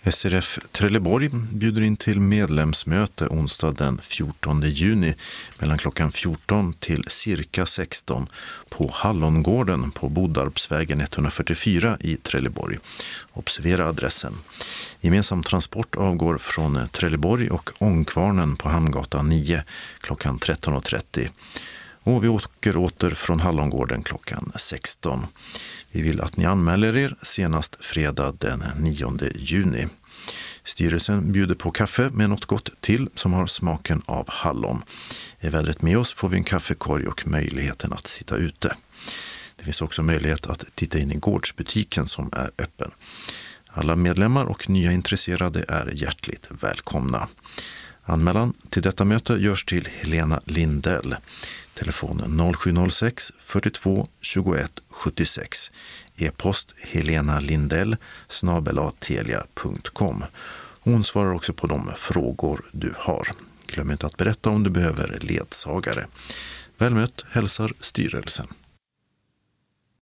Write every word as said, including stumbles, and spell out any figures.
S R F Trelleborg bjuder in till medlemsmöte onsdag den fjortonde juni mellan klockan fjorton till cirka sexton på Hallongården på Bodarpsvägen etthundrafyrtiofyra i Trelleborg. Observera adressen. Gemensam transport avgår från Trelleborg och Ångkvarnen på Hamngatan nio klockan tretton och trettio. Och vi åker åter från Hallongården klockan sexton. Vi vill att ni anmäler er senast fredag den nionde juni. Styrelsen bjuder på kaffe med något gott till som har smaken av hallon. Är vädret med oss får vi en kaffekorg och möjligheten att sitta ute. Det finns också möjlighet att titta in i gårdsbutiken som är öppen. Alla medlemmar och nya intresserade är hjärtligt välkomna. Anmälan till detta möte görs till Helena Lindell. Telefonen noll sju noll sex fyrtiotvå tjugoett sjuttiosex. E-post helena lindell snabel-a telia punkt com. Hon svarar också på de frågor du har. Glöm inte att berätta om du behöver ledsagare. Väl mött hälsar styrelsen.